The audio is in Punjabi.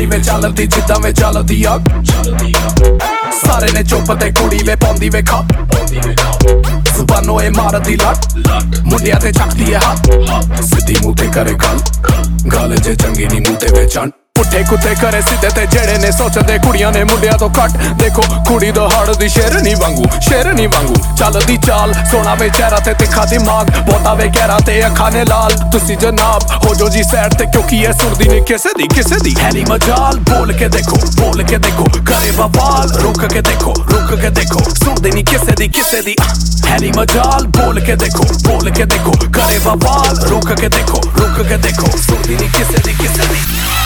ਕੁੜੀ ਵੇ ਚੱਲਦੀ ਜਿੱਦਾਂ ਵੇ ਚੱਲਦੀ ਆ ਸਾਰੇ ਨੇ ਚੁੱਪ ਤੇ ਕੁੜੀ ਵੇ ਪਾਉਂਦੀ ਵੇ ਖੱਪ ਜ਼ੁਬਾਨੋਂ ਇਹ ਮਾਰਦੀ ਲੱਟ ਮੁੰਡਿਆਂ ਤੇ ਚੱਕਦੀ ਏ ਹੱਥ ਸਿੱਧੀ ਮੂੰਹ ਤੇ ਕਰੇ ਗੱਲ ਜੇ ਚੰਗੀ ਨੀ ਮੂੰਹ ਤੇ ਵੇ ਚੰਨ ਪੁੱਠੇ ਕੁੱਤੇ ਕਰੇ ਸਿੱਧੇ ਤੇ ਜਿਹੜੇ ਨੇ ਸੋਚਦੇ ਕੁੜੀਆਂ ਨੇ ਮੁੰਡਿਆਂ ਤੋਂ ਘੱਟ ਦੇਖੋ ਕੁੜੀ ਦਹਾੜਦੀ ਸ਼ੇਰਨੀ ਵਾਂਗੂ ਚੱਲਦੀ ਚਾਲ ਸੋਹਣਾ ਵੇ ਚਿਹਰਾ ਤੇ ਤਿੱਖਾ ਦਿਮਾਗ ਬਹੁਤਾ ਵੇ ਗਹਿਰਾ ਤੇ ਅੱਖਾਂ ਨੇ ਲਾਲ ਤੁਸੀਂ ਜਨਾਬ ਹੋ ਜੋ ਜੀ ਸਾਈਡ ਤੇ ਕਿਉਂਕਿ ਇਹ ਸੁਣਦੀ ਨਹੀਂ ਕਿਸੇ ਦੀ ਹੈ ਨੀ ਮਜਾਲ ਬੋਲ ਕੇ ਦੇਖੋ ਕਰੇ ਬਵਾਲ ਰੁਕ ਕੇ ਦੇਖੋ ਸੁਣਦੀ ਨਹੀਂ ਕਿਸੇ ਦੀ ਹੈ ਨੀ ਮਜਾਲ ਬੋਲ ਕੇ ਦੇਖੋ ਕਰੇ ਬਵਾਲ ਰੁਕ ਕੇ ਦੇਖੋ ਸੁਣਦੀ ਨਹੀਂ ਕਿਸੇ ਦੀ